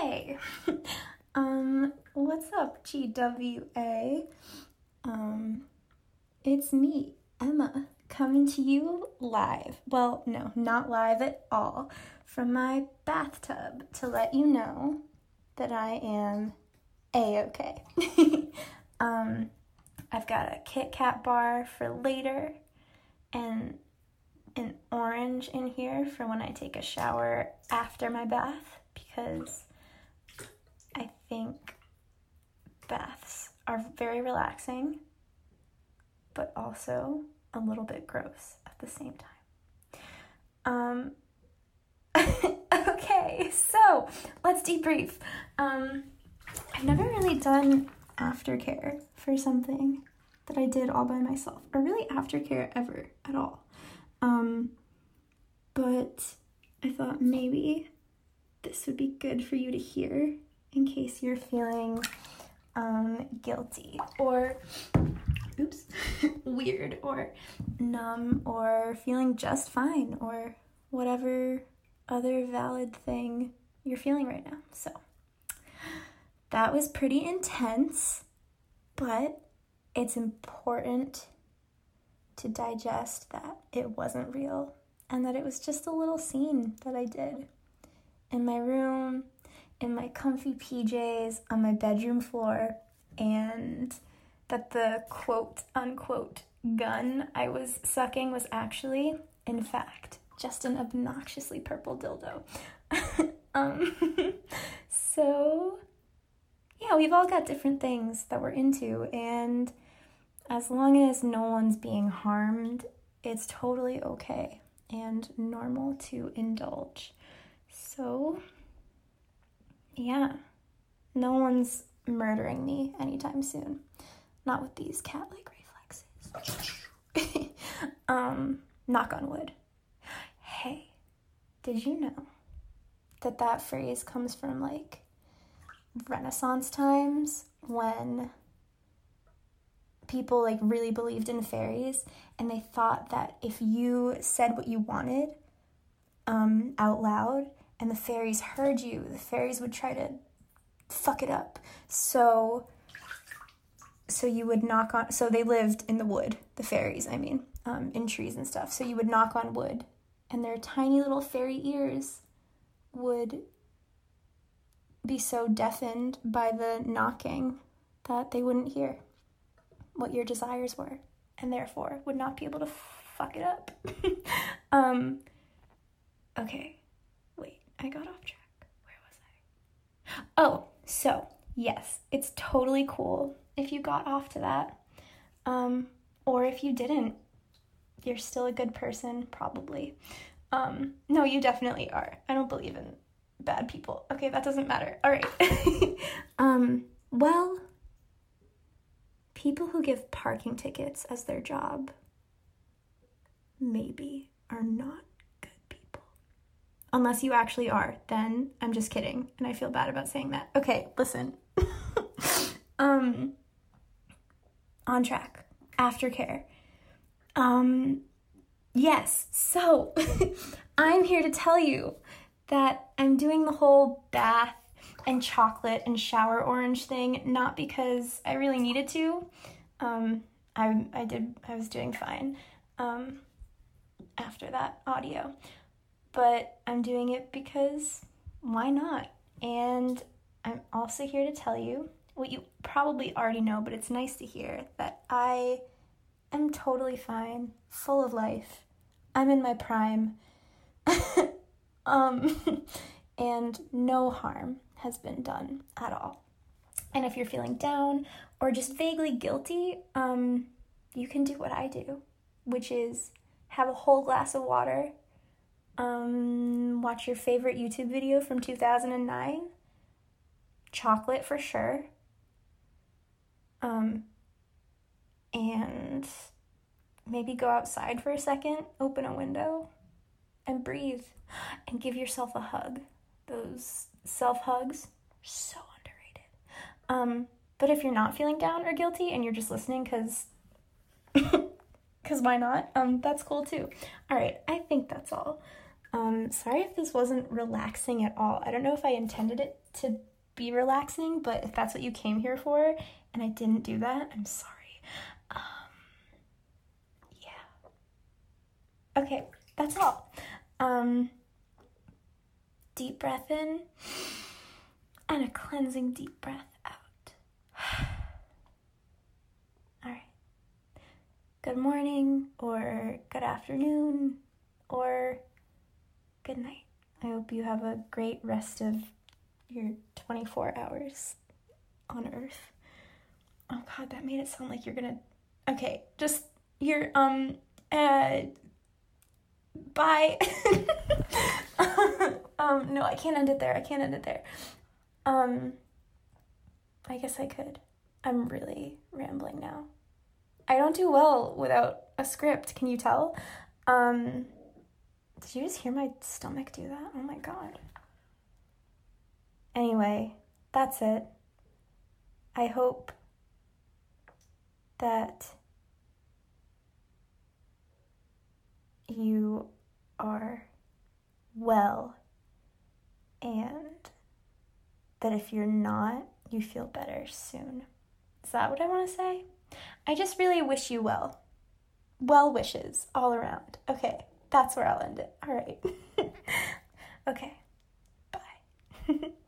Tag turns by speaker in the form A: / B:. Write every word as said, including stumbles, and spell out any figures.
A: Hey, um, what's up, G W A? Um, it's me, Emma, coming to you live. Well, no, not live at all, from my bathtub to let you know that I am A-okay. um, I've got a Kit Kat bar for later, and an orange in here for when I take a shower after my bath, because I think baths are very relaxing, but also a little bit gross at the same time. Um, okay, so let's debrief. Um, I've never really done aftercare for something that I did all by myself, or really aftercare ever at all. Um, but I thought maybe this would be good for you to hear in case you're feeling um, guilty or, oops, weird or numb or feeling just fine or whatever other valid thing you're feeling right now. So that was pretty intense, but it's important to digest that it wasn't real and that it was just a little scene that I did in my room, in my comfy P Js, on my bedroom floor, and that the quote unquote gun I was sucking was actually, in fact, just an obnoxiously purple dildo. um, so, yeah, we've all got different things that we're into, and as long as no one's being harmed, it's totally okay and normal to indulge. So, yeah, no one's murdering me anytime soon. Not with these cat-like reflexes. um, knock on wood. Hey, did you know that that phrase comes from, like, Renaissance times when people like really believed in fairies, and they thought that if you said what you wanted um, out loud and the fairies heard you, the fairies would try to fuck it up. So, so you would knock on, so they lived in the wood, the fairies, I mean, um, in trees and stuff. So you would knock on wood, and their tiny little fairy ears would be so deafened by the knocking that they wouldn't hear what your desires were, and therefore would not be able to fuck it up. um, okay, wait, I got off track. Where was I? Oh, so, yes, it's totally cool if you got off to that. Um, or if you didn't, you're still a good person, probably. Um, no, you definitely are. I don't believe in bad people. Okay, that doesn't matter. All right. um, well... people who give parking tickets as their job maybe are not good people. Unless you actually are, then I'm just kidding, and I feel bad about saying that. Okay, listen. um, on track. Aftercare. Um, yes, so I'm here to tell you that I'm doing the whole bath and chocolate and shower orange thing, not because I really needed to. Um, I I did, I was doing fine um, after that audio. But I'm doing it because why not? And I'm also here to tell you what you probably already know, but it's nice to hear, that I am totally fine, full of life. I'm in my prime. um, and no harm has been done at all. And if you're feeling down or just vaguely guilty, um, you can do what I do, which is have a whole glass of water, um, watch your favorite YouTube video from two thousand nine, chocolate for sure, um, and maybe go outside for a second, open a window, and breathe, and give yourself a hug. Those self-hugs, so underrated. Um, but if you're not feeling down or guilty and you're just listening because because why not? Um, that's cool too. All right, I think that's all. Um, sorry if this wasn't relaxing at all. I don't know if I intended it to be relaxing, but if that's what you came here for and I didn't do that, I'm sorry. Um, yeah. Okay, that's all. Um, deep breath in and a cleansing deep breath out. All right. Good morning or good afternoon or good night. I hope you have a great rest of your twenty-four hours on Earth. Oh God, that made it sound like you're gonna... Okay, just, you're, um, uh, bye. um, no, I can't end it there. I can't end it there. Um, I guess I could. I'm really rambling now. I don't do well without a script, can you tell? Um... Did you just hear my stomach do that? Oh my God. Anyway, that's it. I hope that you are well and that if you're not, you feel better soon. Is that what I want to say? I just really wish you well. Well wishes all around. Okay. That's where I'll end it. All right. Okay. Bye.